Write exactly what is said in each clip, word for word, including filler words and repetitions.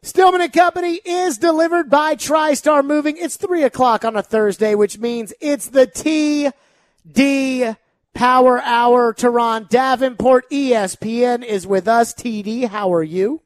Stillman and Company is delivered by TriStar Moving. It's three o'clock on a Thursday, which means it's the T D Power Hour. Teron Davenport, E S P N, is with us. T D, how are you?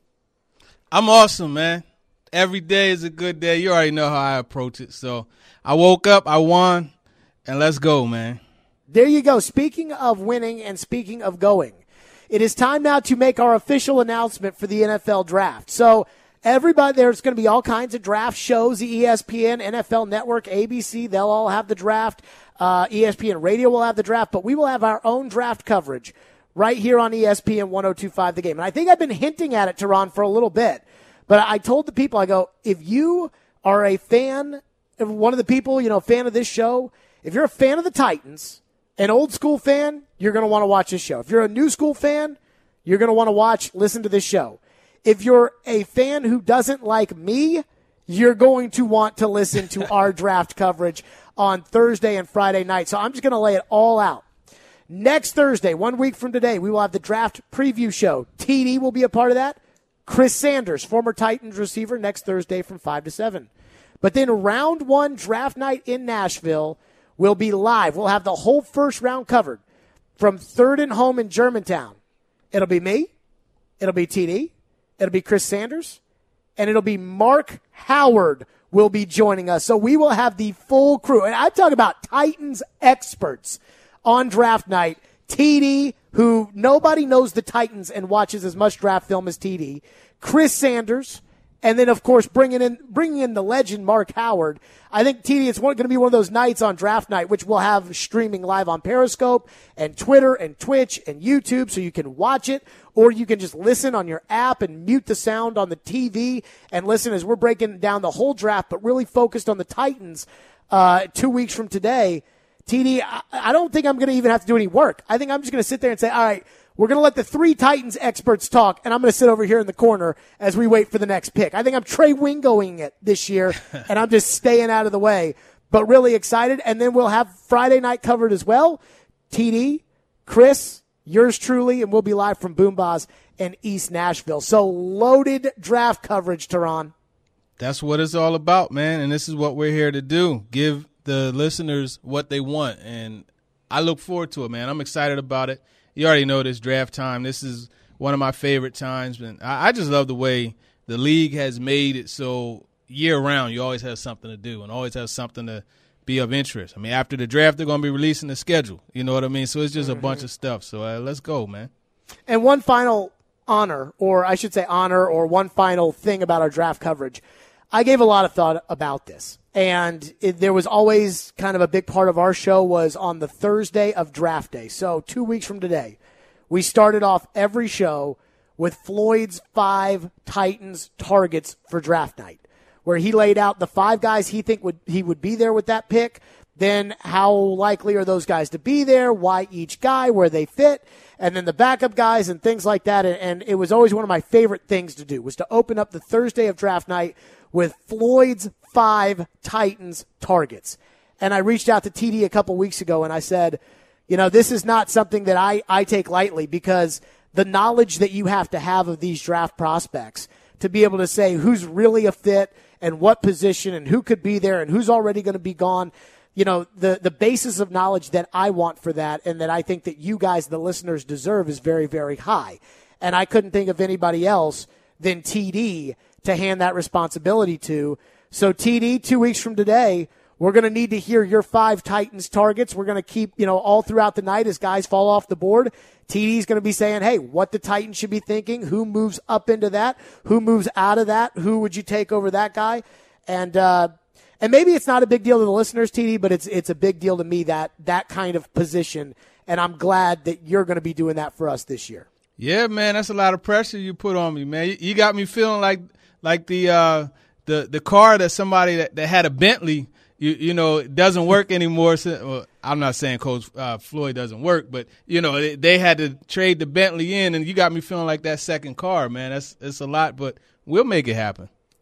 I'm awesome, man. Every day is a good day. You already know how I approach it. So I woke up, I won, and let's go, man. There you go. Speaking of winning and speaking of going, it is time now to make our official announcement for the N F L Draft. So everybody, there's going to be all kinds of draft shows. The E S P N, N F L Network, A B C, they'll all have the draft. Uh, E S P N Radio will have the draft, but we will have our own draft coverage right here on E S P N one oh two point five The Game. And I think I've been hinting at it, Teron, for a little bit. But I told the people, I go, if you are a fan, of one of the people, you know, fan of this show, if you're a fan of the Titans, an old school fan, you're going to want to watch this show. If you're a new school fan, you're going to want to watch, listen to this show. If you're a fan who doesn't like me, you're going to want to listen to our draft coverage on Thursday and Friday night. So I'm just going to lay it all out. Next Thursday, one week from today, we will have the draft preview show. T D will be a part of that. Chris Sanders, former Titans receiver, next Thursday from five to seven. But then round one draft night in Nashville will be live. We'll have the whole first round covered from third and home in Germantown. It'll be me. It'll be T D. It'll be Chris Sanders. And it'll be Mark Howard will be joining us. So we will have the full crew. And I'm talking about Titans experts on draft night. T D, who nobody knows the Titans and watches as much draft film as T D. Chris Sanders. And then, of course, bringing in bringing in the legend Mark Howard. I think, T D, it's going to be one of those nights on draft night, which we'll have streaming live on Periscope and Twitter and Twitch and YouTube, so you can watch it, or you can just listen on your app and mute the sound on the T V and listen as we're breaking down the whole draft, but really focused on the Titans uh, two weeks from today. T D, I, I don't think I'm going to even have to do any work. I think I'm just going to sit there and say, all right, we're going to let the three Titans experts talk, and I'm going to sit over here in the corner as we wait for the next pick. I think I'm Trey Wingoing it this year, and I'm just staying out of the way, but really excited. And then we'll have Friday night covered as well. T D, Chris, yours truly, and we'll be live from Boombas in East Nashville. So loaded draft coverage, Teron. That's what it's all about, man, and this is what we're here to do, give the listeners what they want, and I look forward to it, man. I'm excited about it. You already know this draft time. This is one of my favorite times. And I, I just love the way the league has made it so year-round you always have something to do and always have something to be of interest. I mean, after the draft, they're going to be releasing the schedule. You know what I mean? So it's just mm-hmm. a bunch of stuff. So uh, let's go, man. And one final honor, or I should say honor, or one final thing about our draft coverage. I gave a lot of thought about this. And it, there was always kind of a big part of our show was on the Thursday of draft day. So two weeks from today, we started off every show with Floyd's five Titans targets for draft night, where he laid out the five guys he think would he would be there with that pick, then how likely are those guys to be there, why each guy, where they fit, and then the backup guys and things like that. And, and it was always one of my favorite things to do was to open up the Thursday of draft night with Floyd's five Titans targets. And I reached out to T D a couple weeks ago and I said, you know, this is not something that I, I take lightly because the knowledge that you have to have of these draft prospects to be able to say who's really a fit and what position and who could be there and who's already going to be gone. You know, the, the basis of knowledge that I want for that and that I think that you guys, the listeners, deserve is very, very high. And I couldn't think of anybody else than T D to hand that responsibility to. So, T D, two weeks from today, we're going to need to hear your five Titans targets. We're going to keep, you know, all throughout the night as guys fall off the board. T D's going to be saying, hey, what the Titans should be thinking, who moves up into that, who moves out of that, who would you take over that guy? And, uh, and maybe it's not a big deal to the listeners, T D, but it's, it's a big deal to me that, that kind of position. And I'm glad that you're going to be doing that for us this year. Yeah, man, that's a lot of pressure you put on me, man. You got me feeling like, like the, uh, the, the car that somebody that, that had a Bentley, you, you know, it doesn't work anymore. So, well, I'm not saying Coach uh, Floyd doesn't work, but, you know, they, they had to trade the Bentley in, and you got me feeling like that second car, man. That's, that's a lot, but we'll make it happen.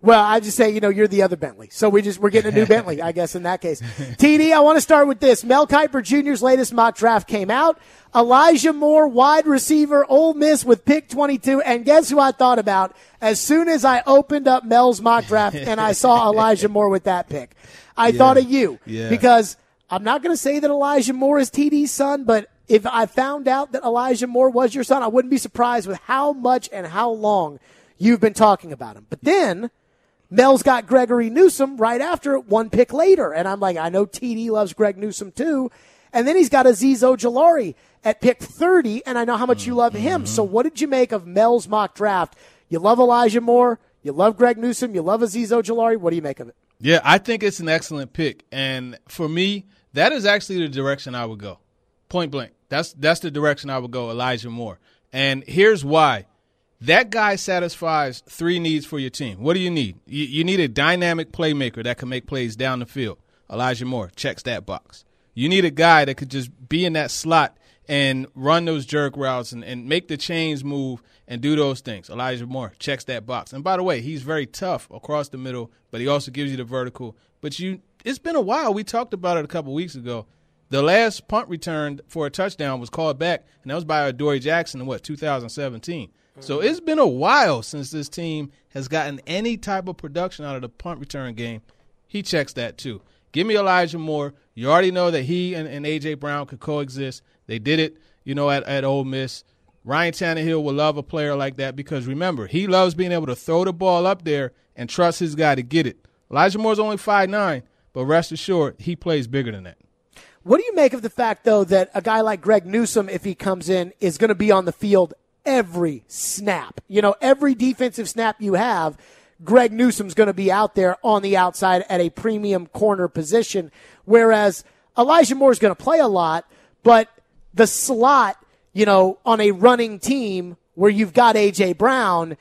Well, I just say, you know, you're the other Bentley. So we just, we're getting a new Bentley, I guess, in that case. T D, I want to start with this. Mel Kiper Junior's latest mock draft came out. Elijah Moore, wide receiver, Ole Miss with pick twenty-two. And guess who I thought about as soon as I opened up Mel's mock draft and I saw Elijah Moore with that pick? I yeah. thought of you. Yeah. Because I'm not going to say that Elijah Moore is T D's son, but if I found out that Elijah Moore was your son, I wouldn't be surprised with how much and how long you've been talking about him. But then Mel's got Gregory Newsome right after it, one pick later. And I'm like, I know T D loves Greg Newsome too. And then he's got Azeez Ojulari at pick thirty, and I know how much you love him. So what did you make of Mel's mock draft? You love Elijah Moore. You love Greg Newsome. You love Azeez Ojulari. What do you make of it? Yeah, I think it's an excellent pick. And for me, that is actually the direction I would go. Point blank. That's that's the direction I would go, Elijah Moore. And here's why. That guy satisfies three needs for your team. What do you need? You, you need a dynamic playmaker that can make plays down the field. Elijah Moore checks that box. You need a guy that could just be in that slot and run those jerk routes and, and make the chains move and do those things. Elijah Moore checks that box. And by the way, he's very tough across the middle, but he also gives you the vertical. But you, it's been a while. We talked about it a couple weeks ago. The last punt return for a touchdown was called back, and that was by Adoree Jackson in, what, two thousand seventeen. So it's been a while since this team has gotten any type of production out of the punt return game. He checks that too. Give me Elijah Moore. You already know that he and, and A J. Brown could coexist. They did it, you know, at, at Ole Miss. Ryan Tannehill will love a player like that because, remember, he loves being able to throw the ball up there and trust his guy to get it. Elijah Moore's only five nine, but rest assured, he plays bigger than that. What do you make of the fact, though, that a guy like Greg Newsome, if he comes in, is going to be on the field every snap? You know, every defensive snap you have, Greg Newsome's going to be out there on the outside at a premium corner position, whereas Elijah Moore's going to play a lot, but the slot, you know, on a running team where you've got A J. Brown,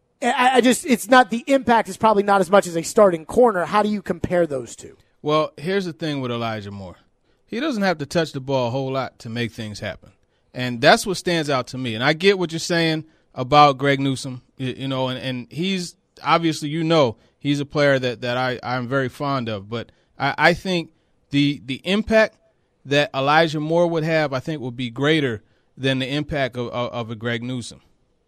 I, I just, it's not, the impact is probably not as much as a starting corner. How do you compare those two? Well, here's the thing with Elijah Moore. He doesn't have to touch the ball a whole lot to make things happen. And that's what stands out to me. And I get what you're saying about Greg Newsome, you know, and, and he's obviously, you know, he's a player that, that I, I'm very fond of. But I, I think the the impact that Elijah Moore would have, I think, would be greater than the impact of, of, of a Greg Newsome.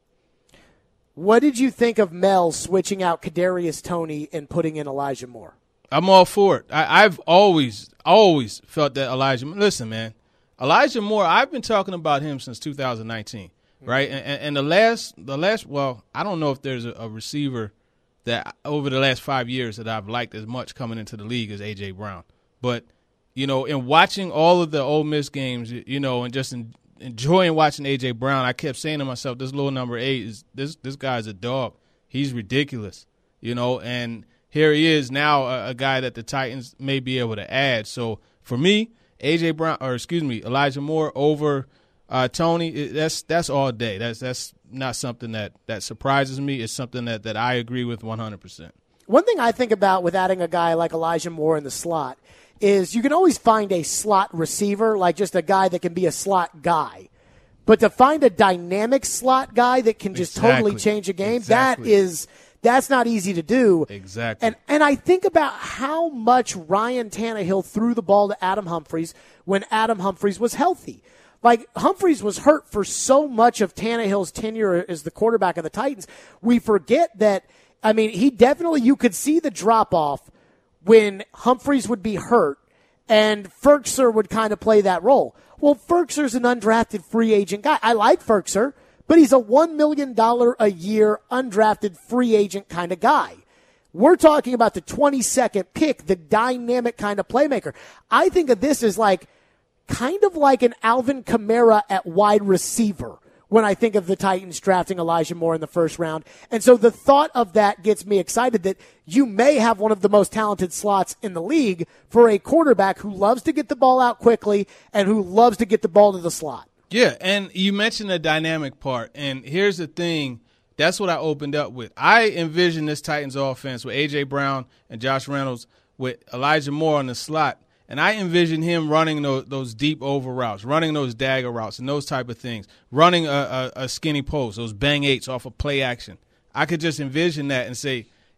What did you think of Mel switching out Kadarius Toney and putting in Elijah Moore? I'm all for it. I, I've always, always felt that Elijah – listen, man, Elijah Moore, I've been talking about him since two thousand nineteen, right? Mm-hmm. And, and the last – the last, well, I don't know if there's a, a receiver that over the last five years that I've liked as much coming into the league as A J. Brown. But, you know, in watching all of the Ole Miss games, you know, and just in, enjoying watching A J. Brown, I kept saying to myself, this little number eight, is this this guy's a dog. He's ridiculous, you know, and – here he is now, a, a guy that the Titans may be able to add. So for me, A J. Brown, or excuse me, Elijah Moore over uh, Toney, it, that's that's all day. That's that's not something that, that surprises me. It's something that, that I agree with one hundred percent. One thing I think about with adding a guy like Elijah Moore in the slot is you can always find a slot receiver, like just a guy that can be a slot guy. But to find a dynamic slot guy that can just exactly. totally change a game, exactly. that is – that's not easy to do. Exactly. And and I think about how much Ryan Tannehill threw the ball to Adam Humphries when Adam Humphries was healthy. Like, Humphries was hurt for so much of Tannehill's tenure as the quarterback of the Titans. We forget that, I mean, he definitely, you could see the drop-off when Humphries would be hurt and Ferkser would kind of play that role. Well, Ferkser's an undrafted free agent guy. I like Ferkser, but he's a one million dollars a year undrafted free agent kind of guy. We're talking about the twenty-second pick, the dynamic kind of playmaker. I think of this as like kind of like an Alvin Kamara at wide receiver when I think of the Titans drafting Elijah Moore in the first round. And so the thought of that gets me excited that you may have one of the most talented slots in the league for a quarterback who loves to get the ball out quickly and who loves to get the ball to the slot. Yeah, and you mentioned the dynamic part, and here's the thing. That's what I opened up with. I envision this Titans offense with A J. Brown and Josh Reynolds with Elijah Moore on the slot, and I envision him running those, those deep over routes, running those dagger routes and those type of things, running a, a, a skinny post, those bang eights off of play action. I could just envision that and say,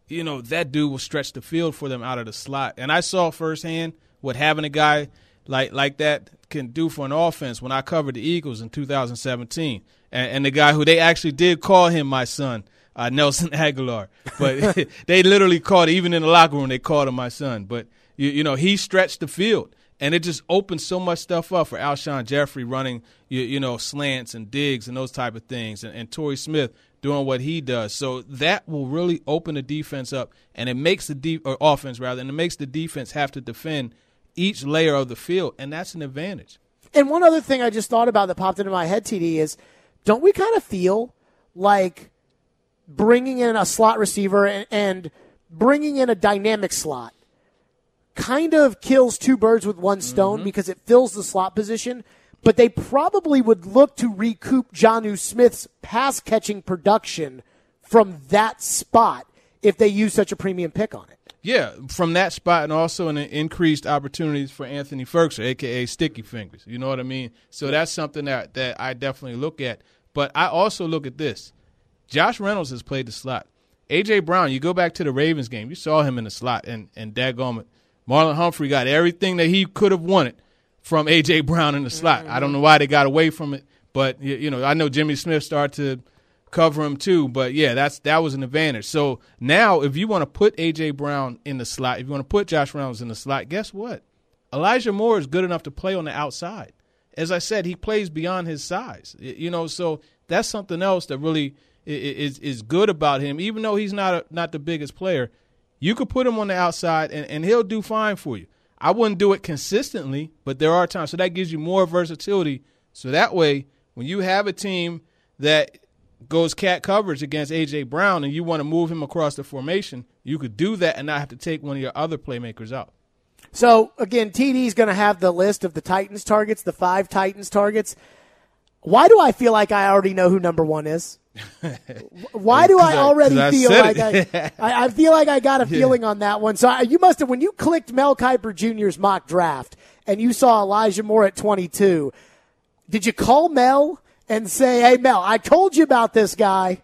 you know, that dude will stretch the field for them out of the slot. And I saw firsthand what having a guy like like that can do for an offense when I covered the Eagles in two thousand seventeen. And, and the guy who they actually did call him my son, uh, Nelson Aguilar. But they literally called, even in the locker room, they called him my son. But, you, you know, he stretched the field. And it just opened so much stuff up for Alshon Jeffrey running, you, you know, slants and digs and those type of things, and, and Torrey Smith doing what he does. So that will really open the defense up, and it makes the de- or offense rather, and it makes the defense have to defend each layer of the field, and that's an advantage. And one other thing I just thought about that popped into my head, T D, is don't we kind of feel like bringing in a slot receiver and, and bringing in a dynamic slot kind of kills two birds with one stone mm-hmm. because it fills the slot position, but they probably would look to recoup Jonnu Smith's pass-catching production from that spot if they use such a premium pick on it. Yeah, from that spot, and also an increased opportunities for Anthony Ferguson, a k a. Sticky Fingers. You know what I mean? So that's something that, that I definitely look at. But I also look at this. Josh Reynolds has played the slot. A J. Brown, you go back to the Ravens game, you saw him in the slot, and, and dadgummit, Marlon Humphrey got everything that he could have wanted from A J. Brown in the slot. Mm-hmm. I don't know why they got away from it, but, you, you know, I know Jimmy Smith started to cover him too, but, yeah, that's that was an advantage. So now if you want to put A J. Brown in the slot, if you want to put Josh Reynolds in the slot, guess what? Elijah Moore is good enough to play on the outside. As I said, he plays beyond his size. You know, so that's something else that really is is good about him, even though he's not a, not the biggest player. You could put him on the outside, and, and he'll do fine for you. I wouldn't do it consistently, but there are times. So that gives you more versatility. So that way, when you have a team that goes cat coverage against A J. Brown and you want to move him across the formation, you could do that and not have to take one of your other playmakers out. So, again, T D's going to have the list of the Titans targets, the five Titans targets. Why do I feel like I already know who number one is? Why do I already I, feel like I, I, I feel like I got a feeling yeah. on that one? So I, you must have, when you clicked Mel Kiper Junior's mock draft and you saw Elijah Moore at twenty-two, did you call Mel and say, hey, Mel, I told you about this guy?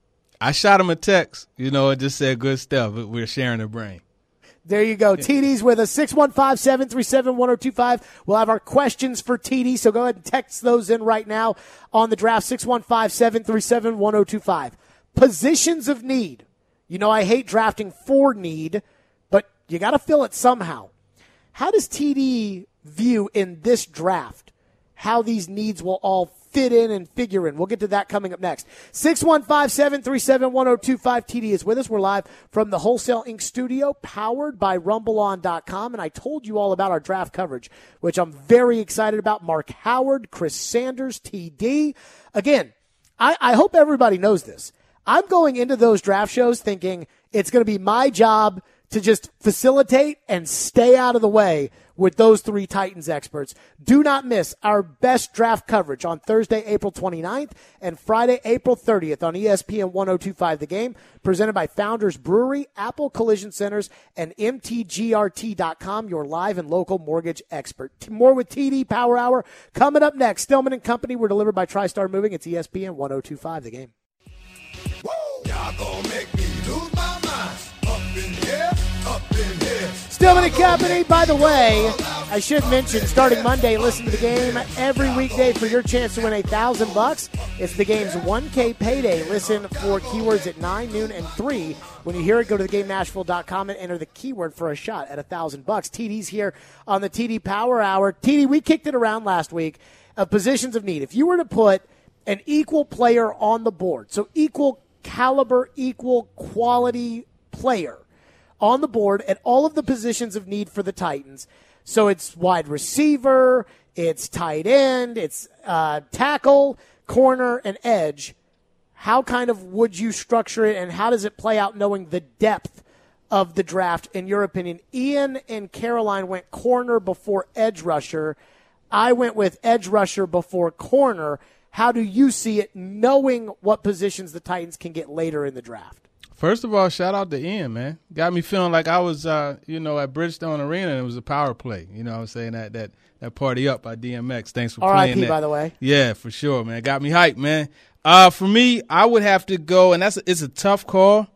I shot him a text, you know, and just said good stuff. We're sharing a brain. There you go. T D's with us, six one five, seven three seven, one oh two five. We'll have our questions for T D, so go ahead and text those in right now on the draft, six one five, seven three seven, one oh two five. Positions of need. You know I hate drafting for need, but you got to fill it somehow. How does T D view in this draft how these needs will all fit in and figure in? We'll get to that coming up next. six one five, seven three seven, one oh two five. T D is with us. We're live from the Wholesale Incorporated studio, powered by rumble on dot com. And I told you all about our draft coverage, which I'm very excited about. Mark Howard, Chris Sanders, T D. Again, I, I hope everybody knows this. I'm going into those draft shows thinking it's going to be my job to just facilitate and stay out of the way with those three Titans experts. Do not miss our best draft coverage on Thursday, April twenty-ninth and Friday, April thirtieth on E S P N ten twenty-five The Game, presented by Founders Brewery, Apple Collision Centers, and M T G R T dot com, your live and local mortgage expert. More with T D Power Hour coming up next. Stillman and Company were delivered by TriStar Moving. It's E S P N ten twenty-five The Game. Woo! Y'all gonna make me lose my mind. Up in here, up in here. Stillman and Company, by the way, I should mention, starting Monday, listen to the game every weekday for your chance to win a thousand bucks. It's the game's one K payday. Listen for keywords at nine, noon, and three. When you hear it, go to the game nashville dot com and enter the keyword for a shot at a thousand bucks. T D's here on the T D Power Hour. T D, we kicked it around last week of positions of need. If you were to put an equal player on the board, so equal caliber, equal quality player on the board at all of the positions of need for the Titans. So it's wide receiver, it's tight end, it's uh, tackle, corner, and edge. How kind of would you structure it, and how does it play out knowing the depth of the draft, in your opinion? Ian and Caroline went corner before edge rusher. I went with edge rusher before corner. How do you see it, knowing what positions the Titans can get later in the draft? First of all, shout out to Ian, man. Got me feeling like I was, uh, you know, at Bridgestone Arena and it was a power play. You know what I'm saying? That that that Party Up by D M X. Thanks for R I P, playing that. by the way. Yeah, for sure, man. Got me hyped, man. Uh, for me, I would have to go, and that's a, it's a tough call,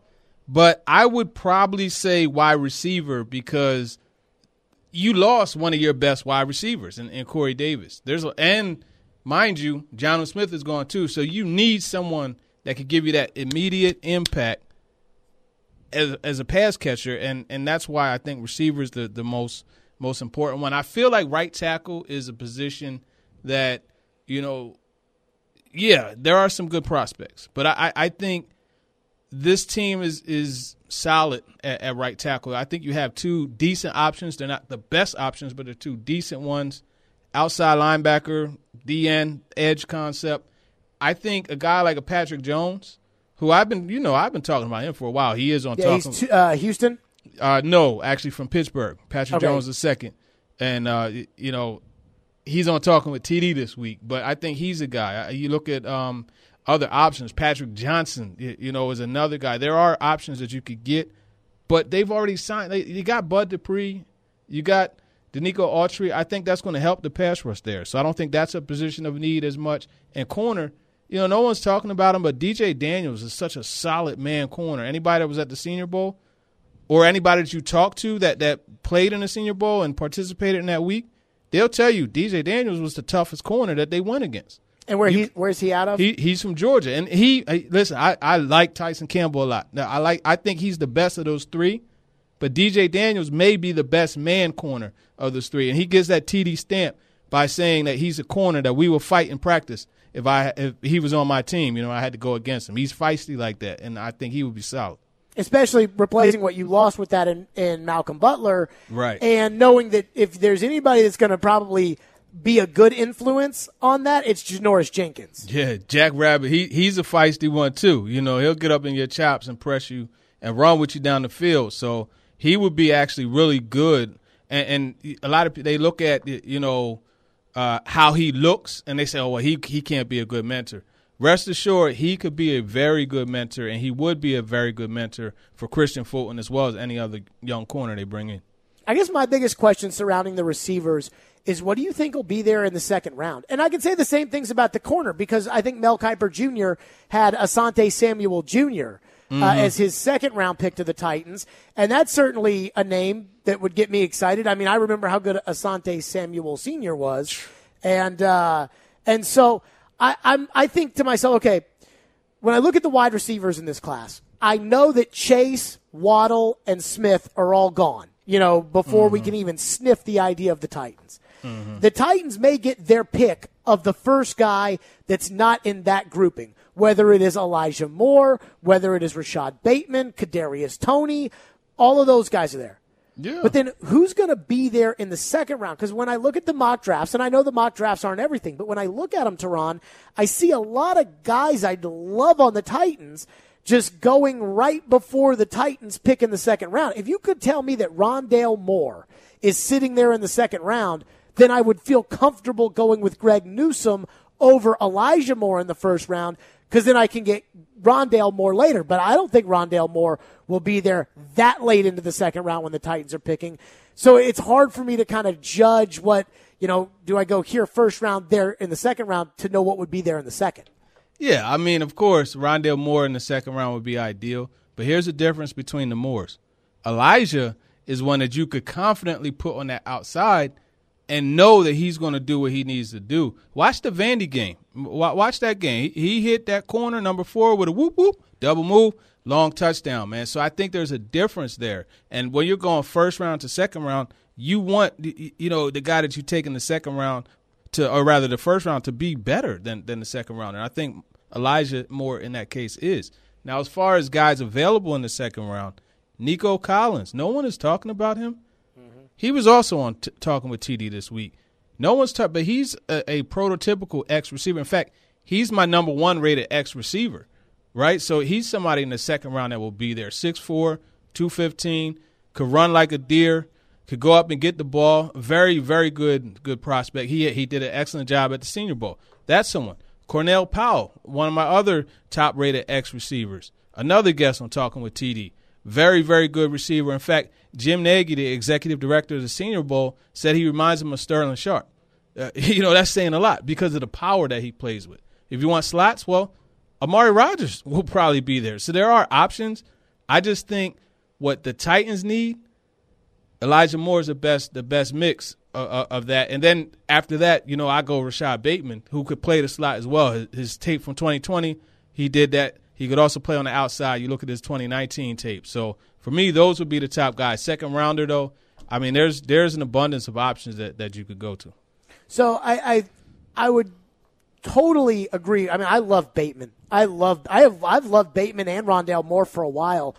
But I would probably say wide receiver because you lost one of your best wide receivers in, in Corey Davis. There's a, and mind you, Jonnu Smith is gone too. So you need someone that could give you that immediate impact as as a pass catcher, and, and that's why I think receiver is the, the most most important one. I feel like right tackle is a position that, you know, yeah, there are some good prospects, but I, I think this team is is solid at, at right tackle. I think you have two decent options. They're not the best options, but they're two decent ones. Outside linebacker, D N, edge concept. I think a guy like a Patrick Jones, who I've been, you know, I've been talking about him for a while. He is on yeah, talking. He's t- uh, Houston? Uh, no, actually from Pittsburgh. Patrick okay. Jones the second. And, uh, you know, he's on talking with T D this week. But I think he's a guy. You look at um, – other options. Patrick Johnson, you know, is another guy. There are options that you could get, but they've already signed. They, you got Bud Dupree. You got Danico Autry. I think that's going to help the pass rush there. So I don't think that's a position of need as much. And corner, you know, no one's talking about him, but D J Daniels is such a solid man corner. Anybody that was at the Senior Bowl or anybody that you talked to that, that played in the Senior Bowl and participated in that week, they'll tell you D J Daniels was the toughest corner that they went against. And where you, he where's he out of? He he's from Georgia, and he listen. I, I like Tyson Campbell a lot. Now I like I think he's the best of those three, but D J Daniels may be the best man corner of those three, and he gets that T D stamp by saying that he's a corner that we will fight in practice. If I if he was on my team, you know, I had to go against him. He's feisty like that, and I think he would be solid. Especially replacing what you lost with that in, in Malcolm Butler, right? And knowing that if there's anybody that's going to probably be a good influence on that, it's Janoris Jenkins. Yeah, Jack Rabbit, he he's a feisty one too. You know, he'll get up in your chops and press you and run with you down the field. So he would be actually really good. And, and a lot of people, they look at, you know, uh, how he looks, and they say, oh, well, he he can't be a good mentor. Rest assured, he could be a very good mentor, and he would be a very good mentor for Christian Fulton as well as any other young corner they bring in. I guess my biggest question surrounding the receivers is what do you think will be there in the second round? And I can say the same things about the corner because I think Mel Kiper Junior had Asante Samuel Junior Mm-hmm. Uh, as his second-round pick to the Titans, and that's certainly a name that would get me excited. I mean, I remember how good Asante Samuel Senior was, and uh, and so I I'm, I think to myself, okay, when I look at the wide receivers in this class, I know that Chase, Waddle, and Smith are all gone, you know, before mm-hmm. we can even sniff the idea of the Titans. Mm-hmm. The Titans may get their pick of the first guy that's not in that grouping, whether it is Elijah Moore, whether it is Rashad Bateman, Kadarius Toney, all of those guys are there. Yeah. But then who's going to be there in the second round? Because when I look at the mock drafts, and I know the mock drafts aren't everything, but when I look at them, Teron, I see a lot of guys I'd love on the Titans just going right before the Titans pick in the second round. If you could tell me that Rondale Moore is sitting there in the second round, then I would feel comfortable going with Greg Newsome over Elijah Moore in the first round, because then I can get Rondale Moore later. But I don't think Rondale Moore will be there that late into the second round when the Titans are picking. So it's hard for me to kind of judge what, you know, do I go here first round, there in the second round to know what would be there in the second. Yeah, I mean, of course, Rondale Moore in the second round would be ideal. But here's the difference between the Moores. Elijah is one that you could confidently put on that outside and know that he's going to do what he needs to do. Watch the Vandy game. Watch that game. He hit that corner, number four, with a whoop-whoop, double move, long touchdown, man. So I think there's a difference there. And when you're going first round to second round, you want, you know, the guy that you take in the second round to, or rather the first round, to be better than, than the second round. And I think Elijah Moore in that case is. Now, as far as guys available in the second round, Nico Collins, no one is talking about him. He was also on t- talking with T D this week. No one's talking, but he's a, a prototypical X receiver. In fact, he's my number one rated X receiver, right? So he's somebody in the second round that will be there. six four, two fifteen, could run like a deer, could go up and get the ball. Very, very good good prospect. He he did an excellent job at the Senior Bowl. That's someone. Cornell Powell, one of my other top rated X receivers. Another guest on Talking with T D. Very, very good receiver. In fact, Jim Nagy, the executive director of the Senior Bowl, said he reminds him of Sterling Sharp. Uh, you know, that's saying a lot because of the power that he plays with. If you want slots, well, Amari Rodgers will probably be there. So there are options. I just think what the Titans need, Elijah Moore is the best the best mix of, of that. And then after that, you know, I go Rashad Bateman, who could play the slot as well. His, his tape from twenty twenty, he did that. He could also play on the outside. You look at his twenty nineteen tape. So for me, those would be the top guys. Second rounder, though, I mean, there's there's an abundance of options that, that you could go to. So I, I I would totally agree. I mean, I love Bateman. I love I have I've loved Bateman and Rondale Moore for a while.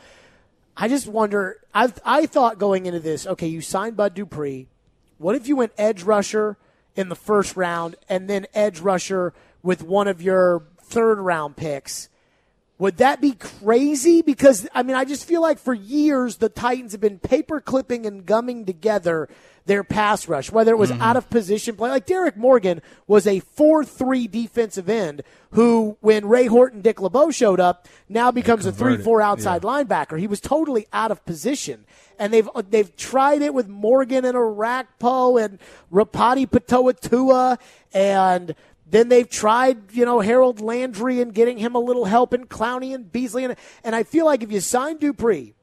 I just wonder. I I thought going into this, okay, you signed Bud Dupree. What if you went edge rusher in the first round and then edge rusher with one of your third round picks? Would that be crazy? Because, I mean, I just feel like for years the Titans have been paper clipping and gumming together their pass rush, whether it was mm-hmm. out of position play. Like Derek Morgan was a four three defensive end who, when Ray Horton, Dick LeBeau showed up, now becomes a three four outside yeah. linebacker. He was totally out of position. And they've they've tried it with Morgan and Arakpo and Rapati Patoa and then they've tried, you know, Harold Landry and getting him a little help, and Clowney and Beasley. And, and I feel like if you sign Dupree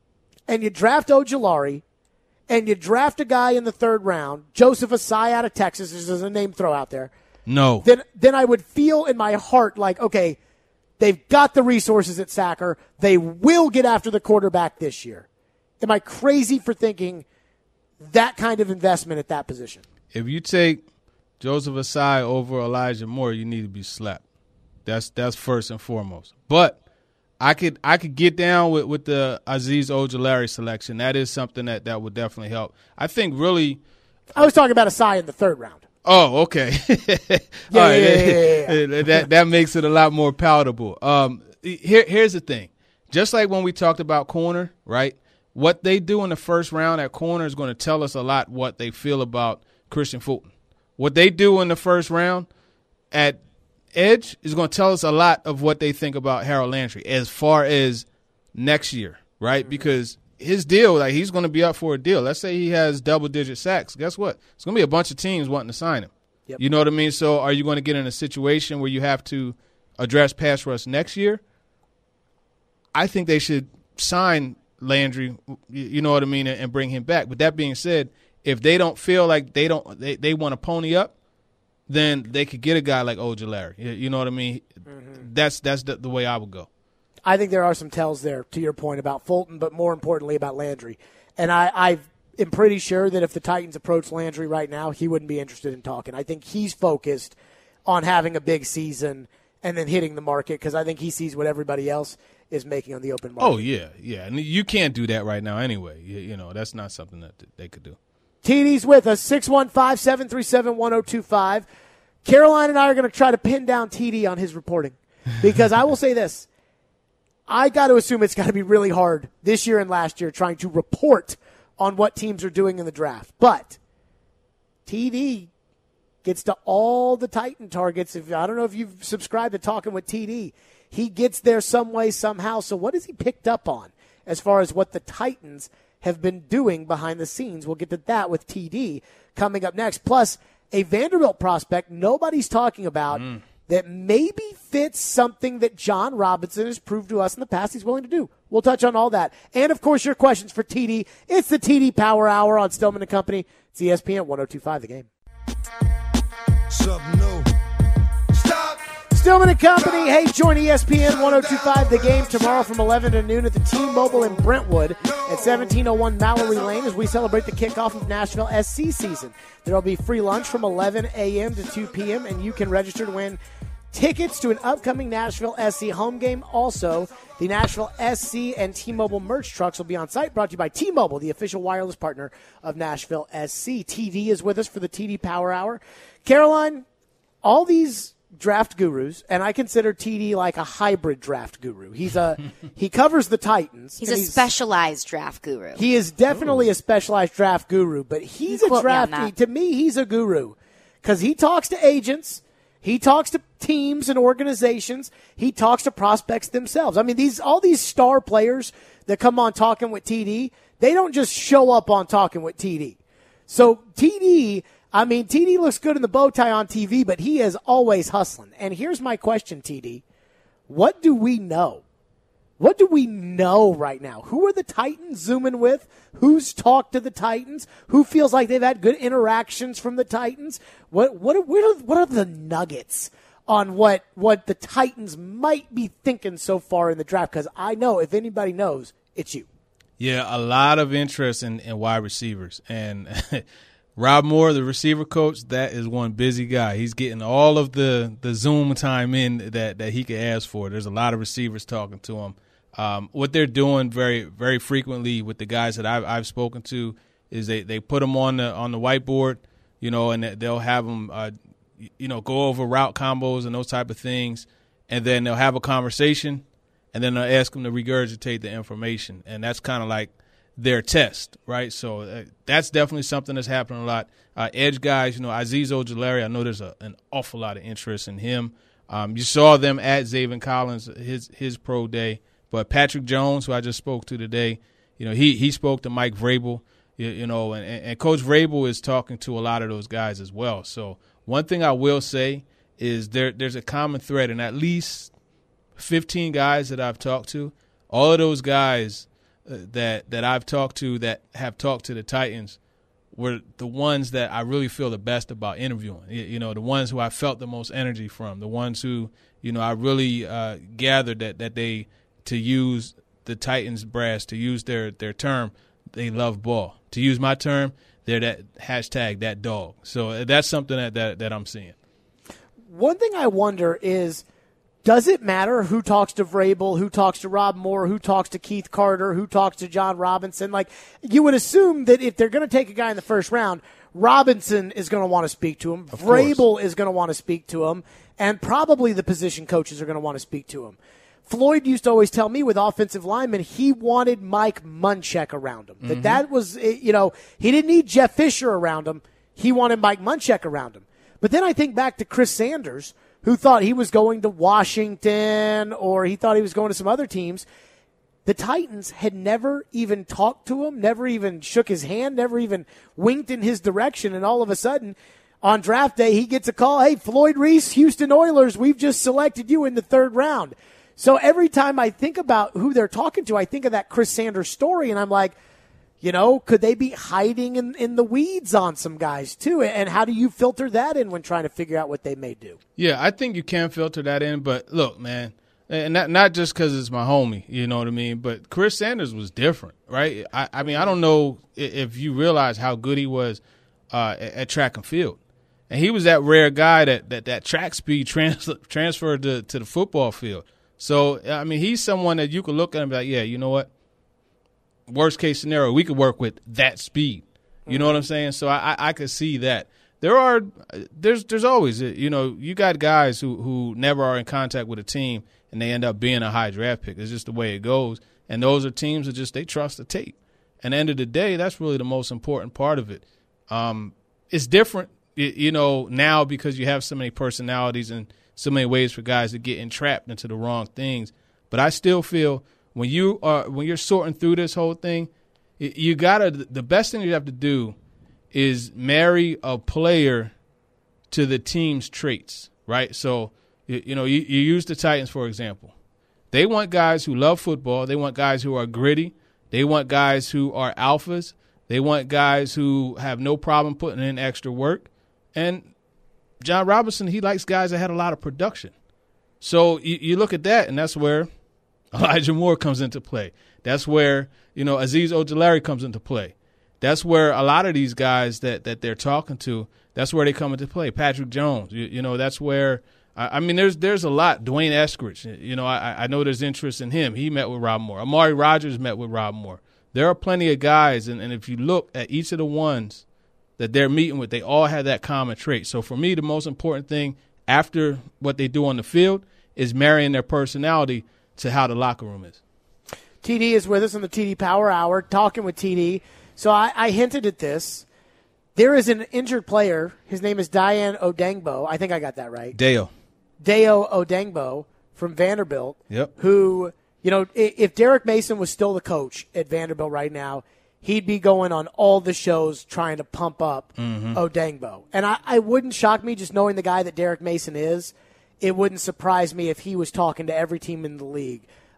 and you draft Ojulari and you draft a guy in the third round, Joseph Asai out of Texas, this is a name throw out there. No. Then, then I would feel in my heart like, okay, they've got the resources at Sacker. They will get after the quarterback this year. Am I crazy for thinking that kind of investment at that position? If you take Joseph Asai over Elijah Moore, you need to be slapped. That's that's first and foremost. But I could I could get down with, with the Azeez Ojulari selection. That is something that, that would definitely help. I think really I was talking about Asai in the third round. Oh, okay. yeah, All right. yeah, yeah, yeah, yeah. that that makes it a lot more palatable. Um, here here's the thing. Just like when we talked about corner, right? What they do in the first round at corner is going to tell us a lot what they feel about Christian Fulton. What they do in the first round at edge is going to tell us a lot of what they think about Harold Landry as far as next year, right? Mm-hmm. Because his deal, like he's going to be up for a deal. Let's say he has double-digit sacks. Guess what? It's going to be a bunch of teams wanting to sign him. Yep. You know what I mean? So are you going to get in a situation where you have to address pass rush next year? I think they should sign Landry, you know what I mean, and bring him back. But that being said, if they don't feel like they don't they, they want to pony up, then they could get a guy like Ojulari. You know what I mean? Mm-hmm. That's that's the, the way I would go. I think there are some tells there, to your point about Fulton, but more importantly about Landry. And I, I am pretty sure that if the Titans approach Landry right now, he wouldn't be interested in talking. I think he's focused on having a big season and then hitting the market because I think he sees what everybody else is making on the open market. Oh, yeah, yeah. And you can't do that right now anyway. You, you know, that's not something that they could do. T D's with us, six one five, seven three seven, one oh two five. Caroline and I are going to try to pin down T D on his reporting because I will say this. I got to assume it's got to be really hard this year and last year trying to report on what teams are doing in the draft. But T D gets to all the Titan targets. If I don't know if you've subscribed to Talking with T D. He gets there some way, somehow. So what has he picked up on as far as what the Titans have been doing behind the scenes? We'll get to that with T D coming up next. Plus, a Vanderbilt prospect nobody's talking about mm. that maybe fits something that John Robinson has proved to us in the past he's willing to do. We'll touch on all that. And, of course, your questions for T D. It's the T D Power Hour on Stillman and Company. It's E S P N one oh two five The Game. Something new. Stop. Stillman and Company. Hey, join E S P N one oh two five The Game tomorrow from eleven to noon at the T-Mobile in Brentwood at seventeen oh one Mallory Lane as we celebrate the kickoff of Nashville S C season. There will be free lunch from eleven a.m. to two p.m., and you can register to win tickets to an upcoming Nashville S C home game. Also, the Nashville S C and T-Mobile merch trucks will be on site, brought to you by T-Mobile, the official wireless partner of Nashville S C. T D is with us for the T D Power Hour. Caroline, all these draft gurus, and I consider T D like a hybrid draft guru. He's a he covers the Titans. He's a he's, specialized draft guru. He is definitely Ooh. a specialized draft guru, but he's a draft. To me, he's a guru because he talks to agents, he talks to teams and organizations, he talks to prospects themselves. I mean, these all these star players that come on Talking with T D, they don't just show up on Talking with T D. So T D. I mean, T D looks good in the bow tie on T V, but he is always hustling. And here's my question, T D. What do we know? What do we know right now? Who are the Titans zooming with? Who's talked to the Titans? Who feels like they've had good interactions from the Titans? What what are, what are, what are the nuggets on what what the Titans might be thinking so far in the draft? Because I know if anybody knows, it's you. Yeah, a lot of interest in, in wide receivers. And Rob Moore, the receiver coach, that is one busy guy. He's getting all of the, the Zoom time in that, that he could ask for. There's a lot of receivers talking to him. Um, what they're doing very very frequently with the guys that I've, I've spoken to is they, they put them on the on the whiteboard, you know, and they'll have them, uh, you know, go over route combos and those type of things, and then they'll have a conversation. And then I ask them to regurgitate the information, and that's kind of like their test, right? So uh, that's definitely something that's happening a lot. Uh, edge guys, you know, Azeez Ojulari, I know there's a, an awful lot of interest in him. Um, you saw them at Zaven Collins, his his pro day. But Patrick Jones, who I just spoke to today, you know, he he spoke to Mike Vrabel, you, you know, and, and Coach Vrabel is talking to a lot of those guys as well. So one thing I will say is there there's a common thread in at least fifteen guys that I've talked to. All of those guys uh, that that I've talked to that have talked to the Titans were the ones that I really feel the best about interviewing. You, you know, the ones who I felt the most energy from, the ones who, you know, I really uh, gathered that, that they, to use the Titans brass, to use their, their term, they love ball. To use my term, they're that hashtag, that dog. So that's something that, that, that I'm seeing. One thing I wonder is, does it matter who talks to Vrabel, who talks to Rob Moore, who talks to Keith Carter, who talks to John Robinson? Like, you would assume that if they're going to take a guy in the first round, Robinson is going to want to speak to him. Of Vrabel course. is going to want to speak to him. And probably the position coaches are going to want to speak to him. Floyd used to always tell me with offensive linemen, he wanted Mike Munchak around him. That Mm-hmm. that was, you know, he didn't need Jeff Fisher around him. He wanted Mike Munchak around him. But then I think back to Chris Sanders, who thought he was going to Washington or he thought he was going to some other teams. The Titans had never even talked to him, never even shook his hand, never even winked in his direction. And all of a sudden, on draft day, he gets a call, hey, Floyd Reese, Houston Oilers, we've just selected you in the third round. So every time I think about who they're talking to, I think of that Chris Sanders story, and I'm like, you know, could they be hiding in, in the weeds on some guys too? And how do you filter that in when trying to figure out what they may do? Yeah, I think you can filter that in. But look, man, and not, not just because it's my homie, you know what I mean? But Chris Sanders was different, right? I, I mean, I don't know if you realize how good he was uh, at, at track and field. And he was that rare guy that that, that track speed trans, transferred to, to the football field. So, I mean, he's someone that you could look at and be like, yeah, you know what? Worst case scenario, we could work with that speed. You know what I'm saying? So I, I, I could see that. There are there's there's always, you know, you got guys who, who never are in contact with a team and they end up being a high draft pick. It's just the way it goes. And those are teams that just, they trust the tape. And at the end of the day, that's really the most important part of it. Um, it's different, you know, now because you have so many personalities and so many ways for guys to get entrapped into the wrong things. But I still feel when you are when you're sorting through this whole thing, you gotta the best thing you have to do is marry a player to the team's traits, right? So you, you know you, you use the Titans for example. They want guys who love football. They want guys who are gritty. They want guys who are alphas. They want guys who have no problem putting in extra work. And John Robinson, he likes guys that had a lot of production. So you, you look at that, and that's where Elijah Moore comes into play. That's where, you know, Azeez Ojulari comes into play. That's where a lot of these guys that, that they're talking to, that's where they come into play. Patrick Jones, you, you know, that's where, I, I mean, there's there's a lot. Dwayne Eskridge, you know, I, I know there's interest in him. He met with Rob Moore. Amari Rogers met with Rob Moore. There are plenty of guys, and, and if you look at each of the ones that they're meeting with, they all have that common trait. So for me, the most important thing after what they do on the field is marrying their personality to how the locker room is. T D is with us on the T D Power Hour, talking with T D. So I, I hinted at this. There is an injured player. His name is Diane Odengbo. I think I got that right. Deo. Deo Odengbo from Vanderbilt. Yep. Who, you know, if Derek Mason was still the coach at Vanderbilt right now, he'd be going on all the shows trying to pump up mm-hmm. Odengbo. And I, I wouldn't shock me just knowing the guy that Derek Mason is. It wouldn't surprise me if he was talking to every team in the league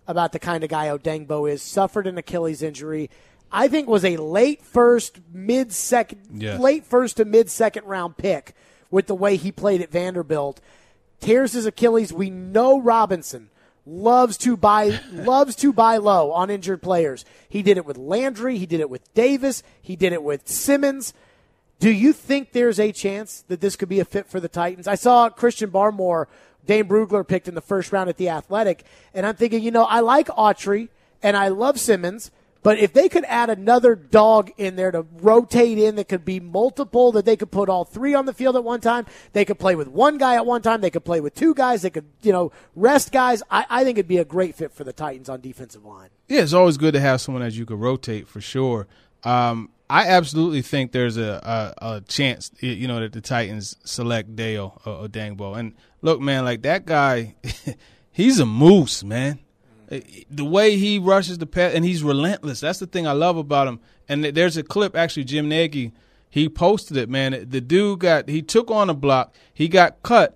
about the kind of guy Odengbo is. Suffered an Achilles injury. I think was a late first, mid second, yes. late first to mid second round pick with the way he played at Vanderbilt. Tears his Achilles. We know Robinson loves to buy loves to buy low on injured players. He did it with Landry. He did it with Davis. He did it with Simmons. Do you think there's a chance that this could be a fit for the Titans? I saw Christian Barmore, Dane Brugler picked in the first round at the Athletic, and I'm thinking, you know, I like Autry and I love Simmons. But if they could add another dog in there to rotate in that could be multiple, that they could put all three on the field at one time, they could play with one guy at one time, they could play with two guys, they could, you know, rest guys, I, I think it'd be a great fit for the Titans on defensive line. Yeah, it's always good to have someone that you could rotate for sure. Um, I absolutely think there's a, a, a chance, you know, that the Titans select Dale Odengbo. And look, man, like that guy, he's a moose, man. The way he rushes the pass, and he's relentless. That's the thing I love about him. And there's a clip, actually, Jim Nagy, he posted it, man. The dude got, he took on a block. He got cut.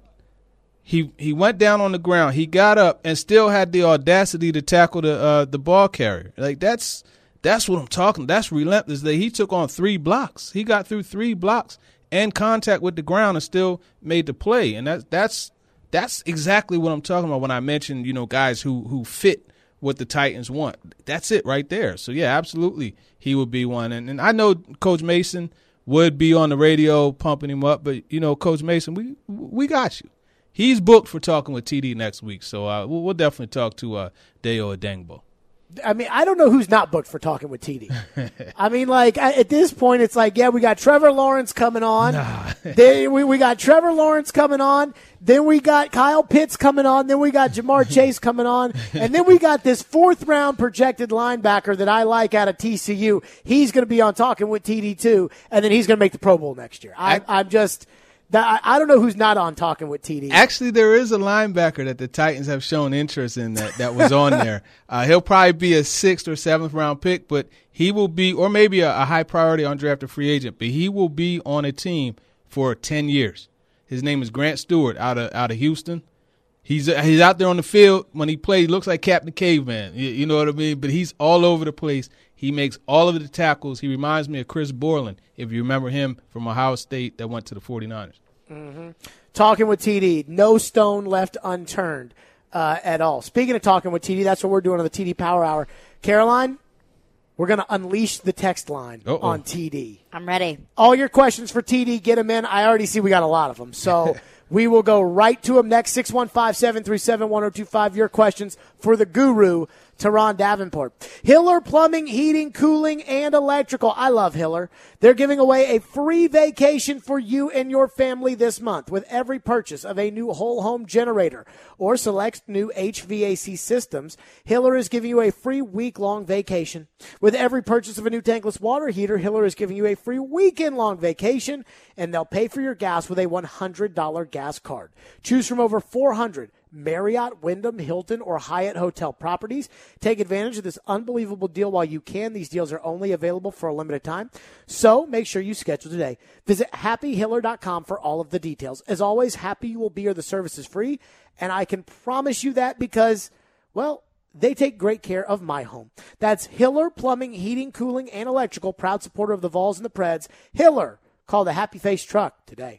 He he went down on the ground. He got up and still had the audacity to tackle the uh, the ball carrier. Like, that's that's what I'm talking. That's relentless. That he took on three blocks. He got through three blocks and contact with the ground and still made the play. And that's that's That's exactly what I'm talking about when I mentioned, you know, guys who, who fit what the Titans want. That's it right there. So, yeah, absolutely he would be one. And, and I know Coach Mason would be on the radio pumping him up, but, you know, Coach Mason, we we got you. He's booked for talking with T D next week, so uh, we'll, we'll definitely talk to uh, Dale Odengbo. I mean, I don't know who's not booked for talking with T D. I mean, like, at this point, it's like, yeah, we got Trevor Lawrence coming on. Nah. then we, we got Trevor Lawrence coming on. Then we got Kyle Pitts coming on. Then we got Jamar Chase coming on. And then we got this fourth-round projected linebacker that I like out of T C U. He's going to be on talking with T D, too, and then he's going to make the Pro Bowl next year. I, I'm just – I don't know who's not on talking with T D. Actually, there is a linebacker that the Titans have shown interest in that, that was on there. Uh, he'll probably be a sixth or seventh round pick, but he will be, or maybe a, a high priority undrafted free agent, but he will be on a team for ten years. His name is Grant Stewart out of out of Houston. He's he's out there on the field. When he plays, he looks like Captain Caveman. You, you know what I mean? But he's all over the place. He makes all of the tackles. He reminds me of Chris Borland, if you remember him from Ohio State that went to the 49ers. Mm-hmm. Talking with T D, no stone left unturned uh, at all. Speaking of talking with T D, that's what we're doing on the T D Power Hour. Caroline, we're going to unleash the text line Uh-oh. on T D. I'm ready. All your questions for T D, get them in. I already see we got a lot of them. So we will go right to them next. six one five, seven three seven, one oh two five. Your questions for the guru, Teron Davenport. Hiller Plumbing, Heating, Cooling, and Electrical. I love Hiller. They're giving away a free vacation for you and your family this month with every purchase of a new whole home generator or select new H V A C systems. Hiller is giving you a free week-long vacation. With every purchase of a new tankless water heater, Hiller is giving you a free weekend-long vacation, and they'll pay for your gas with a one hundred dollars gas card. Choose from over four hundred Marriott, Wyndham, Hilton, or Hyatt hotel properties. Take advantage of this unbelievable deal while you can. These deals are only available for a limited time, so make sure you schedule today. Visit happy hiller dot com for all of the details. As always, Happy You Will Be or the service is free, and I can promise you that because, well, they take great care of my home. That's Hiller Plumbing, Heating, Cooling, and Electrical, proud supporter of the Vols and the Preds. Hiller, call the Happy Face Truck today.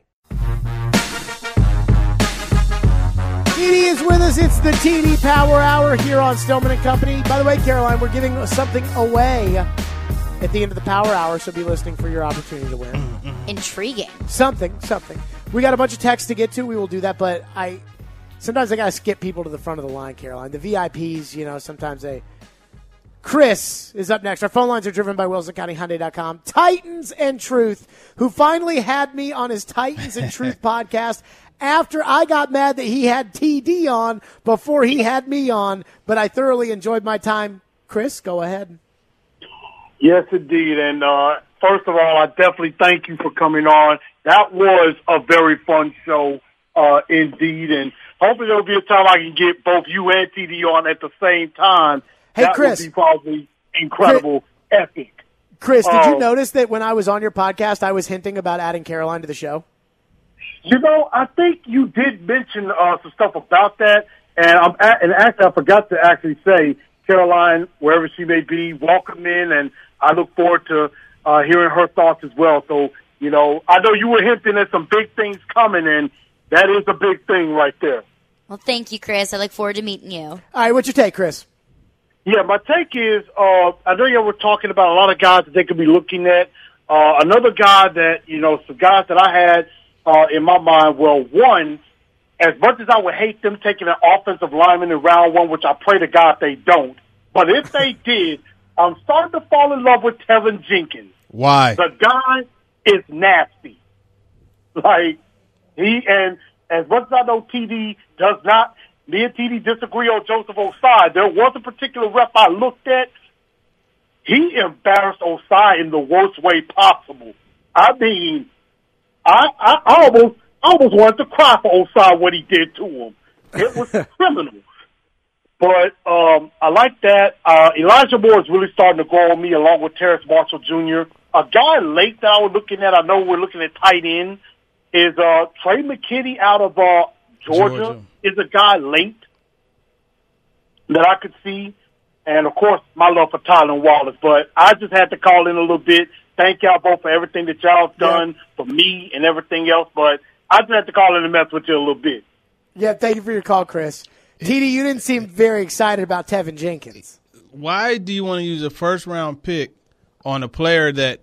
T D is with us. It's the T D Power Hour here on Stillman and Company. By the way, Caroline, we're giving something away at the end of the Power Hour, so be listening for your opportunity to win. Intriguing. Something, something. We got a bunch of texts to get to. We will do that, but I sometimes I got to skip people to the front of the line, Caroline. The V I Ps, you know, sometimes they... Chris is up next. Our phone lines are driven by Wilson County Hyundai dot com. Titans and Truth, who finally had me on his Titans and Truth podcast after I got mad that he had T D on before he had me on, but I thoroughly enjoyed my time. Chris, go ahead. Yes, indeed. And uh, first of all, I definitely thank you for coming on. That was a very fun show, uh, indeed. And hopefully there'll be a time I can get both you and T D on at the same time. Hey, that Chris. would be probably incredible, Chris, epic. Chris, did you um, notice that when I was on your podcast, I was hinting about adding Caroline to the show? You know, I think you did mention uh, some stuff about that, And I'm at, and actually, I forgot to actually say, Caroline, wherever she may be, welcome in, and I look forward to uh, hearing her thoughts as well. So, you know, I know you were hinting at some big things coming, and that is a big thing right there. Well, thank you, Chris. I look forward to meeting you. All right, what's your take, Chris? Yeah, my take is, uh, I know you were talking about a lot of guys that they could be looking at. Uh, another guy that, you know, some guys that I had uh, in my mind, well, one, as much as I would hate them taking an offensive lineman in round one, which I pray to God they don't, but if they did, I'm starting to fall in love with Tevin Jenkins. Why? The guy is nasty. Like, he, and as much as I know T D does not, me and T D disagree on Joseph Osai. There was a particular rep I looked at. He embarrassed Osai in the worst way possible. I mean, I, I, I almost, I almost wanted to cry for Osai what he did to him. It was criminal. But um, I like that. Uh, Elijah Moore is really starting to grow on me, along with Terrace Marshall Junior A guy late that I was looking at, I know we're looking at tight end, is uh, Trey McKinney out of uh, Georgia, Georgia is a guy late that I could see. And, of course, my love for Tylan Wallace. But I just had to call in a little bit. Thank y'all both for everything that y'all have done yeah. for me and everything else. But I just had to call in and mess with you a little bit. Yeah, thank you for your call, Chris. T D, you didn't seem very excited about Tevin Jenkins. Why do you want to use a first-round pick on a player that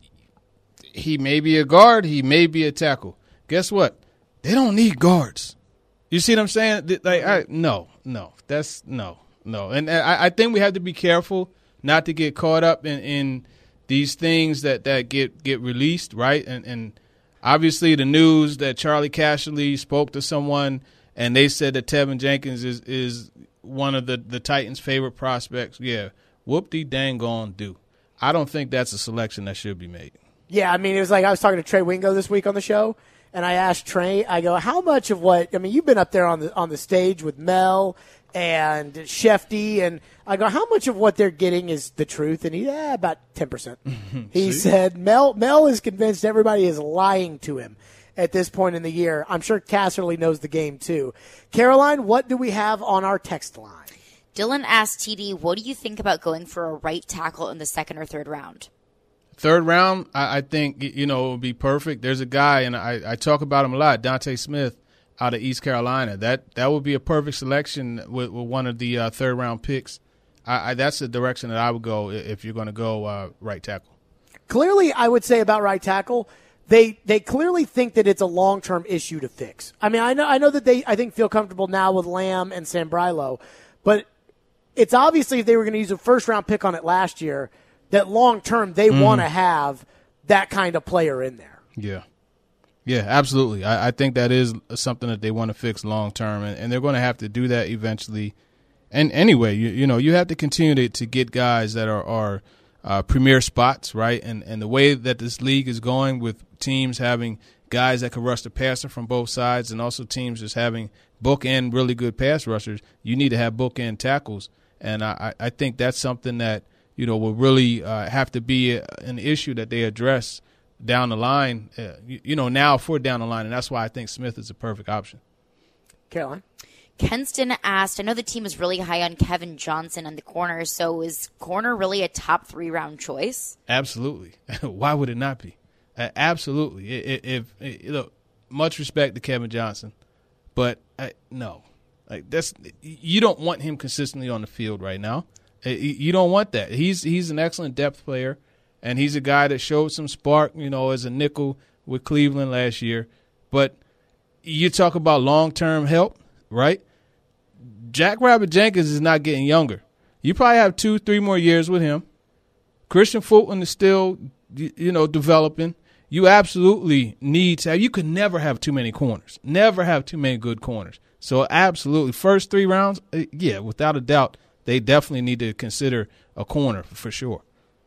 he may be a guard, he may be a tackle? Guess what? They don't need guards. You see what I'm saying? Like, I, no, no, that's no. No, and I, I think we have to be careful not to get caught up in, in these things that, that get, get released, right? And, and obviously the news that Charlie Casserly spoke to someone and they said that Tevin Jenkins is, is one of the, the Titans' favorite prospects. Yeah, whoop-de-dang-gone do. I don't think that's a selection that should be made. Yeah, I mean, it was like I was talking to Trey Wingo this week on the show, and I asked Trey, I go, how much of what – I mean, you've been up there on the on the stage with Mel – and Shefty, and I go, how much of what they're getting is the truth? And he, yeah, about ten percent. He said, Mel Mel is convinced everybody is lying to him at this point in the year. I'm sure Casserly knows the game, too. Caroline, what do we have on our text line? Dylan asked T D, what do you think about going for a right tackle in the second or third round? Third round, I, I think, you know, it would be perfect. There's a guy, and I, I talk about him a lot, Dante Smith, out of East Carolina. That that would be a perfect selection with, with one of the uh, third round picks. I, I, that's the direction that I would go if you're going to go uh, right tackle. Clearly, I would say about right tackle, they they clearly think that it's a long term issue to fix. I mean, I know I know that they I think feel comfortable now with Lamb and Sambrailo, but it's obviously if they were going to use a first round pick on it last year, that long term they mm. want to have that kind of player in there. Yeah. Yeah, absolutely. I, I think that is something that they want to fix long term, and, and they're going to have to do that eventually. And anyway, you, you know, you have to continue to, to get guys that are, are uh, premier spots, right? And and the way that this league is going with teams having guys that can rush the passer from both sides, and also teams just having bookend really good pass rushers, you need to have bookend tackles. And I, I think that's something that, you know, will really uh, have to be a, an issue that they address down the line, uh, you, you know, now for down the line, and that's why I think Smith is a perfect option. Caroline? Kenston asked, I know the team is really high on Kevin Johnson on the corner, so is corner really a top three-round choice? Absolutely. Why would it not be? Uh, absolutely. If, if, if look, much respect to Kevin Johnson, but uh, no. Like that's you don't want him consistently on the field right now. Uh, you don't want that. He's he's an excellent depth player. And he's a guy that showed some spark, you know, as a nickel with Cleveland last year. But you talk about long-term help, right? Jackrabbit Jenkins is not getting younger. You probably have two, three more years with him. Christian Fulton is still, you know, developing. You absolutely need to have – you could never have too many corners, never have too many good corners. So absolutely, first three rounds, yeah, without a doubt, they definitely need to consider a corner for sure.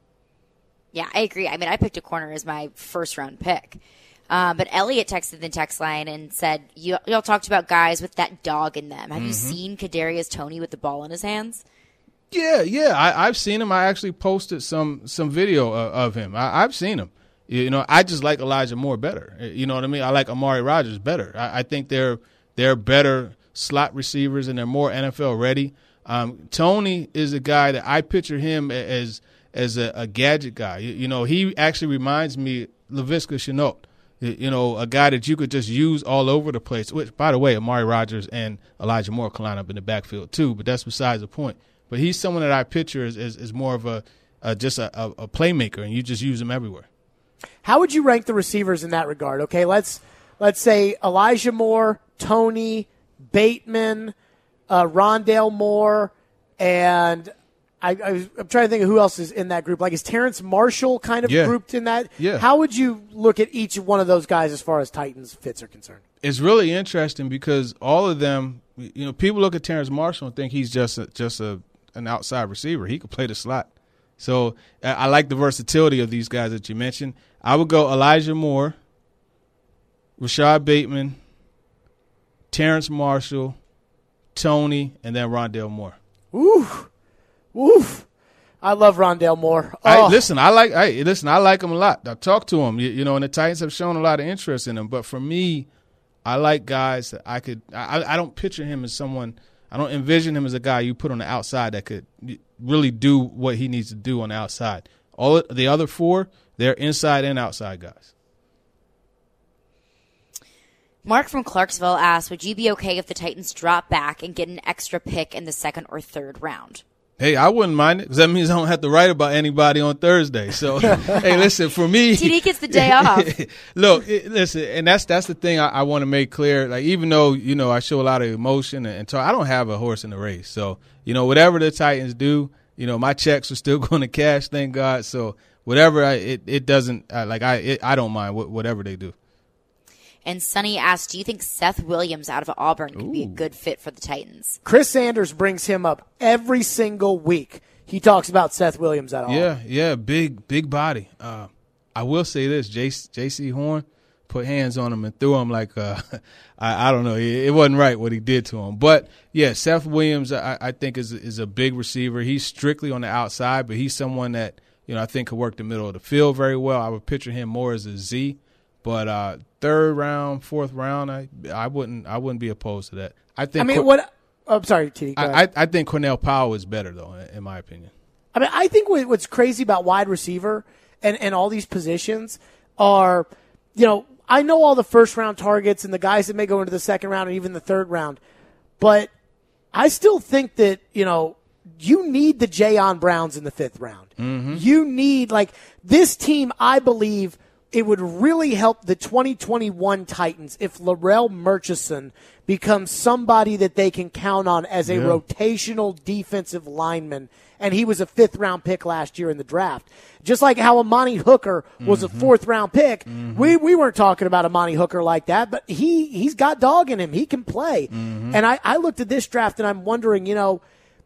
Yeah, I agree. I mean, I picked a corner as my first-round pick. Uh, but Elliot texted the text line and said, you, y'all talked about guys with that dog in them. Have mm-hmm. you seen Kadarius Toney with the ball in his hands? Yeah, yeah. I, I've seen him. I actually posted some some video of, of him. I, I've seen him. You know, I just like Elijah Moore better. You know what I mean? I like Amari Rodgers better. I, I think they're they're better slot receivers, and they're more N F L ready. Um, Tony is a guy that I picture him as as a, a gadget guy. You, you know, he actually reminds me of Laviska Shenault. You know, a guy that you could just use all over the place. Which, by the way, Amari Rodgers and Elijah Moore can line up in the backfield too, but that's besides the point. But he's someone that I picture as, as, as more of a, a just a, a, a playmaker, and you just use him everywhere. How would you rank the receivers in that regard? Okay, let's let's say Elijah Moore, Tony, Bateman, uh, Rondale Moore, and I, I was, I'm trying to think of who else is in that group. Like, is Terrence Marshall kind of yeah. grouped in that? Yeah. How would you look at each one of those guys as far as Titans fits are concerned? It's really interesting because all of them, you know, people look at Terrence Marshall and think he's just a, just a an outside receiver. He could play the slot. So I, I like the versatility of these guys that you mentioned. I would go Elijah Moore, Rashad Bateman, Terrence Marshall, Tony, and then Rondale Moore. Ooh. Oof. I love Rondale Moore. Oh. I, listen, I like I, listen, I like him a lot. I talk to him, you, you know, and the Titans have shown a lot of interest in him. But for me, I like guys that I could I, I don't picture him as someone I don't envision him as a guy you put on the outside that could really do what he needs to do on the outside. All the other four, they're inside and outside guys. Mark from Clarksville asked, would you be okay if the Titans drop back and get an extra pick in the second or third round? Hey, I wouldn't mind it because that means I don't have to write about anybody on Thursday. So, hey, listen, for me, T D gets the day off. Look, it, listen, and that's that's the thing I, I want to make clear. Like, even though you know I show a lot of emotion and, and talk, I don't have a horse in the race. So, you know, whatever the Titans do, you know, my checks are still going to cash, thank God. So, whatever I, it it doesn't uh, like I it, I don't mind wh- whatever they do. And Sonny asked, do you think Seth Williams out of Auburn could Ooh. be a good fit for the Titans? Chris Sanders brings him up every single week. He talks about Seth Williams at all. Yeah, yeah, big, big body. Uh, I will say this, J C Horn put hands on him and threw him like, uh, I, I don't know, it, it wasn't right what he did to him. But, yeah, Seth Williams I, I think is is a big receiver. He's strictly on the outside, but he's someone that, you know, I think could work the middle of the field very well. I would picture him more as a Z. But uh, third round, fourth round, I I wouldn't I wouldn't be opposed to that. I think. I mean, Cor- what? Oh, I'm sorry, T D. Go I, ahead. I I think Cornell Powell is better though, in my opinion. I mean, I think what, what's crazy about wide receiver and, and all these positions are, you know, I know all the first round targets and the guys that may go into the second round and even the third round, but I still think that, you know, you need the Jayon Browns in the fifth round. Mm-hmm. You need, like, this team, I believe, it would really help the twenty twenty-one Titans if Larrell Murchison becomes somebody that they can count on as a yeah. rotational defensive lineman. And he was a fifth-round pick last year in the draft. Just like how Amani Hooker was mm-hmm. a fourth-round pick. Mm-hmm. We we weren't talking about Amani Hooker like that, but he, he's got dog in him. He can play. Mm-hmm. And I, I looked at this draft, and I'm wondering, you know,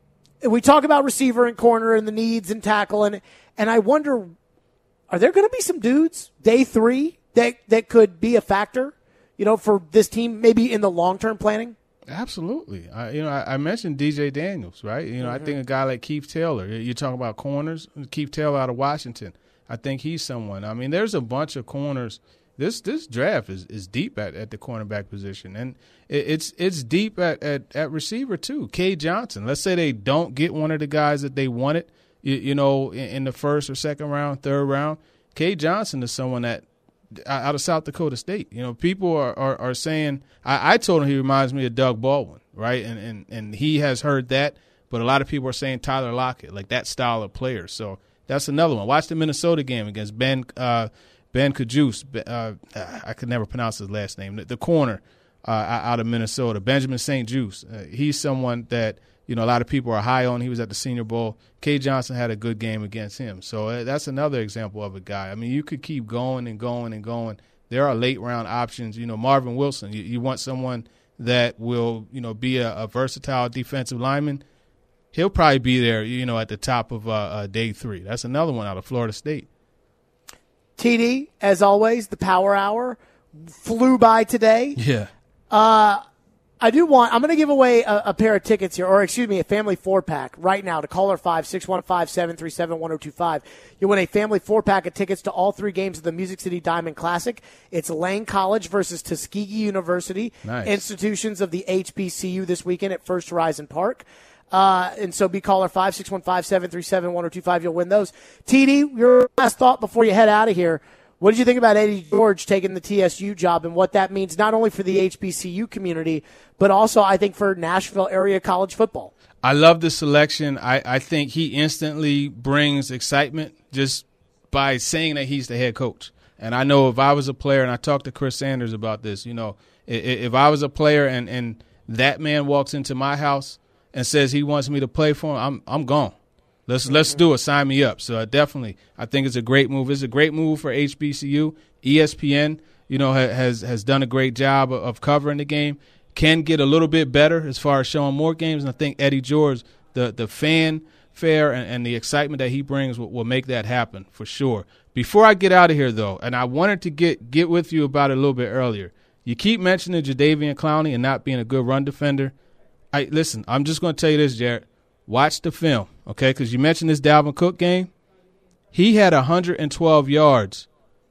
we talk about receiver and corner and the needs and tackle, and and I wonder, are there going to be some dudes, day three, that, that could be a factor, you know, for this team maybe in the long-term planning? Absolutely. I, you know, I, I mentioned D J Daniels, right? You know, mm-hmm. I think a guy like Keith Taylor, you're talking about corners, Keith Taylor out of Washington. I think he's someone. I mean, there's a bunch of corners. This this draft is, is deep at, at the cornerback position, and it, it's it's deep at, at, at receiver too. K. Johnson, let's say they don't get one of the guys that they wanted, you, you know, in, in the first or second round, third round. K. Johnson is someone that, out of South Dakota State. You know, people are, are, are saying, I, I told him he reminds me of Doug Baldwin, right? And, and and he has heard that, but a lot of people are saying Tyler Lockett, like that style of player. So that's another one. Watch the Minnesota game against Ben uh, Ben Kajus. Uh, I could never pronounce his last name. The, the corner uh, out of Minnesota, Benjamin Saint Juste. Uh, he's someone that, you know, a lot of people are high on. He was at the Senior Bowl. K. Johnson had a good game against him. So uh, that's another example of a guy. I mean, you could keep going and going and going. There are late-round options. You know, Marvin Wilson, you, you want someone that will, you know, be a, a versatile defensive lineman. He'll probably be there, you know, at the top of uh, uh, day three. That's another one out of Florida State. T D, as always, the Power Hour flew by today. Yeah. Uh I do want, I'm going to give away a, a pair of tickets here, or excuse me, a family four-pack right now to caller five, six one five, seven three seven, one oh two five. You'll win a family four-pack of tickets to all three games of the Music City Diamond Classic. It's Lane College versus Tuskegee University, nice. Institutions of the H B C U this weekend at First Horizon Park. Uh, and so be caller five, six one five, seven three seven, one oh two five. You'll win those. T D, your last thought before you head out of here. What did you think about Eddie George taking the T S U job and what that means not only for the H B C U community, but also I think for Nashville area college football? I love the selection. I, I think he instantly brings excitement just by saying that he's the head coach. And I know if I was a player, and I talked to Chris Sanders about this, you know, if, if I was a player and, and that man walks into my house and says he wants me to play for him, I'm I'm gone. Let's let's do it. Sign me up. So uh, definitely, I think it's a great move. It's a great move for H B C U. E S P N, you know, ha- has has done a great job of, of covering the game. Can get a little bit better as far as showing more games. And I think Eddie George, the the fanfare and, and the excitement that he brings will, will make that happen for sure. Before I get out of here, though, and I wanted to get get with you about it a little bit earlier. You keep mentioning Jadeveon Clowney and not being a good run defender. I listen. I'm just going to tell you this, Jared. Watch the film, okay, because you mentioned this Dalvin Cook game. He had one hundred twelve yards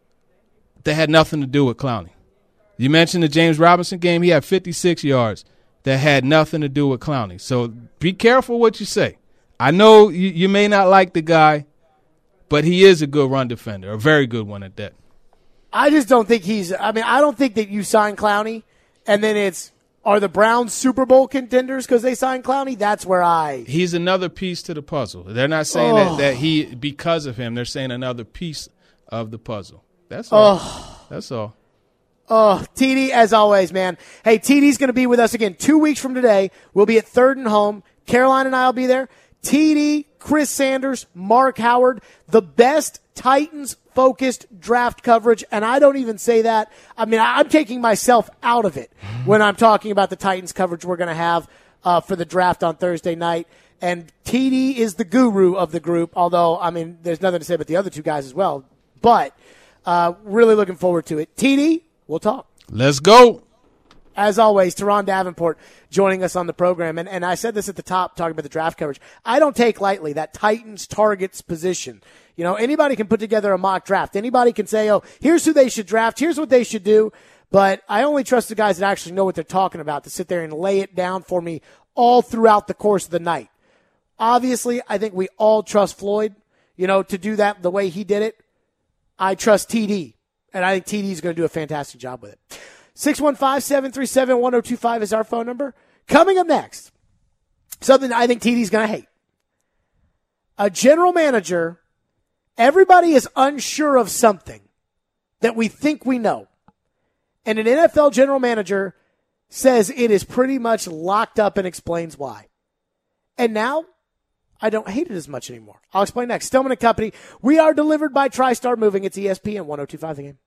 that had nothing to do with Clowney. You mentioned the James Robinson game. He had fifty-six yards that had nothing to do with Clowney. So be careful what you say. I know you, you may not like the guy, but he is a good run defender, a very good one at that. I just don't think he's – I mean, I don't think that you sign Clowney and then it's – are the Browns Super Bowl contenders because they signed Clowney? That's where I – He's another piece to the puzzle. They're not saying oh. that, that he – because of him. They're saying another piece of the puzzle. That's all. Oh. That's all. Oh, T D, as always, man. Hey, T D's going to be with us again two weeks from today. We'll be at Third and Home. Caroline and I will be there. T D, Chris Sanders, Mark Howard, the best Titans-focused draft coverage, and I don't even say that. I mean, I'm taking myself out of it when I'm talking about the Titans coverage we're going to have uh, for the draft on Thursday night. And T D is the guru of the group, although, I mean, there's nothing to say about the other two guys as well. But uh, really looking forward to it. T D, we'll talk. Let's go. As always, Teron Davenport joining us on the program. And, and I said this at the top, talking about the draft coverage. I don't take lightly that Titans targets position. You know, anybody can put together a mock draft. Anybody can say, oh, here's who they should draft. Here's what they should do. But I only trust the guys that actually know what they're talking about to sit there and lay it down for me all throughout the course of the night. Obviously, I think we all trust Floyd, you know, to do that the way he did it. I trust T D, and I think T D is going to do a fantastic job with it. six one five, seven three seven, one oh two five is our phone number. Coming up next, something I think T D's going to hate. A general manager, everybody is unsure of something that we think we know. And an N F L general manager says it is pretty much locked up and explains why. And now, I don't hate it as much anymore. I'll explain next. Stillman and Company. We are delivered by TriStar Moving. It's E S P N one oh two five The Game.